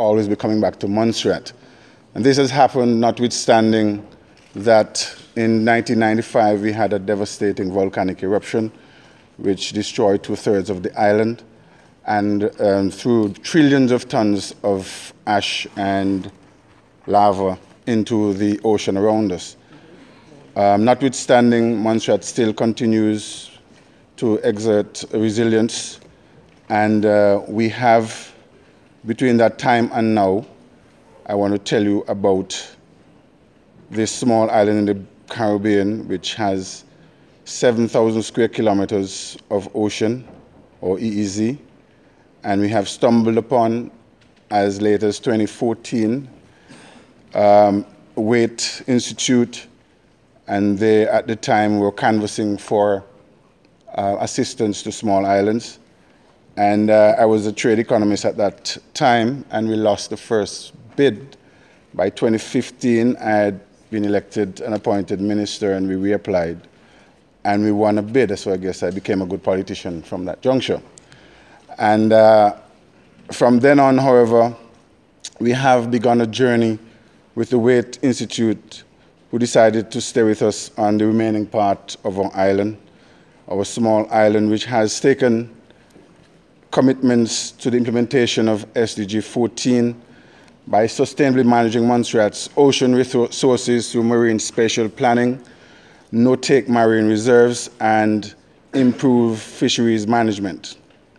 always be coming back to Montserrat. And this has happened notwithstanding that in 1995 we had a devastating volcanic eruption which destroyed 2/3 of the island and threw trillions of tons of ash and lava into the ocean around us. Notwithstanding, Montserrat still continues to exert resilience, and we have, between that time and now, I want to tell you about this small island in the Caribbean which has 7,000 square kilometers of ocean, or EEZ, and we have stumbled upon, as late as 2014, Waite Institute, and they at the time were canvassing for assistance to small islands. And I was a trade economist at that time, and we lost the first bid. By 2015, I had been elected and appointed minister, and we reapplied, and we won a bid, so I guess I became a good politician from that juncture. And from then on, however, we have begun a journey with the Waite Institute, who decided to stay with us on the remaining part of our island, our small island, which has taken commitments to the implementation of SDG 14 by sustainably managing Montserrat's ocean resources through marine spatial planning, no-take marine reserves, and improved fisheries management.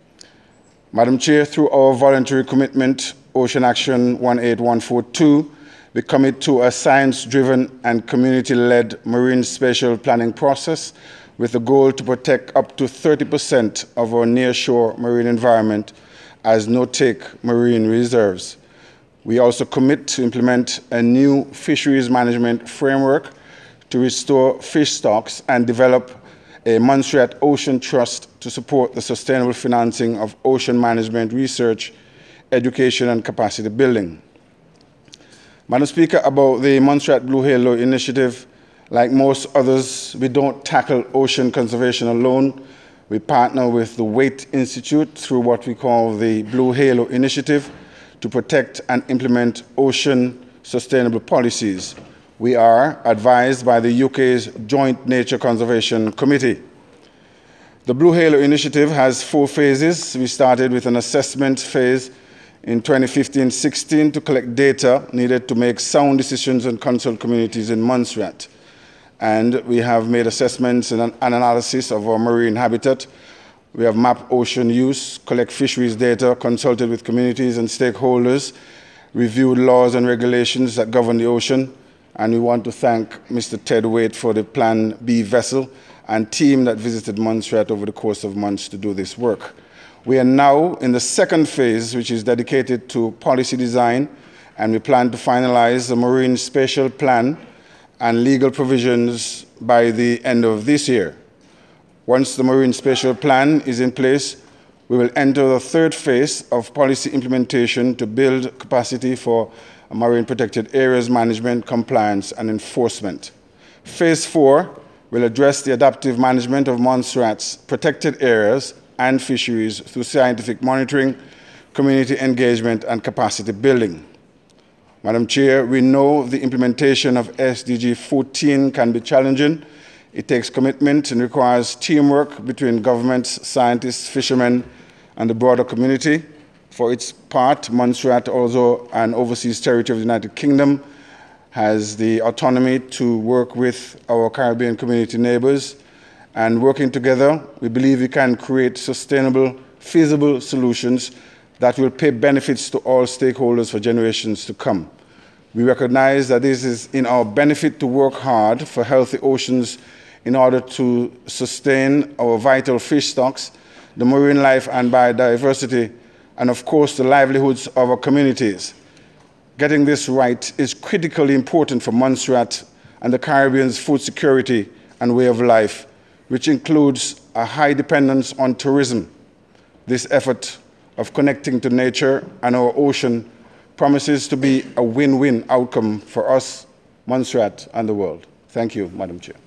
Madam Chair, through our voluntary commitment, Ocean Action 18142, we commit to a science-driven and community-led marine spatial planning process with the goal to protect up to 30% of our nearshore marine environment as no-take marine reserves. We also commit to implement a new fisheries management framework to restore fish stocks and develop a Montserrat Ocean Trust to support the sustainable financing of ocean management research, education, and capacity building. Madam Speaker, about the Montserrat Blue Halo Initiative, like most others, we don't tackle ocean conservation alone. We partner with the Waite Institute through what we call the Blue Halo Initiative to protect and implement ocean sustainable policies. We are advised by the UK's Joint Nature Conservation Committee. The Blue Halo Initiative has 4 phases. We started with an assessment phase in 2015-16 to collect data needed to make sound decisions and consult communities in Montserrat. And we have made assessments and an analysis of our marine habitat. We have mapped ocean use, collect fisheries data, consulted with communities and stakeholders, reviewed laws and regulations that govern the ocean, and we want to thank Mr. Ted Waite for the Plan B vessel and team that visited Montserrat over the course of months to do this work. We are now in the second phase, which is dedicated to policy design, and we plan to finalize the marine spatial plan and legal provisions by the end of this year. Once the marine spatial plan is in place, we will enter the third phase of policy implementation to build capacity for marine protected areas management, compliance, and enforcement. Phase 4 will address the adaptive management of Montserrat's protected areas and fisheries through scientific monitoring, community engagement, and capacity building. Madam Chair, we know the implementation of SDG 14 can be challenging. It takes commitment and requires teamwork between governments, scientists, fishermen, and the broader community. For its part, Montserrat, also an overseas territory of the United Kingdom, has the autonomy to work with our Caribbean community neighbors. And working together, we believe we can create sustainable, feasible solutions that will pay benefits to all stakeholders for generations to come. We recognize that this is in our benefit to work hard for healthy oceans in order to sustain our vital fish stocks, the marine life and biodiversity, and of course the livelihoods of our communities. Getting this right is critically important for Montserrat and the Caribbean's food security and way of life, which includes a high dependence on tourism. This effort of connecting to nature and our ocean promises to be a win-win outcome for us, Montserrat, and the world. Thank you, Madam Chair.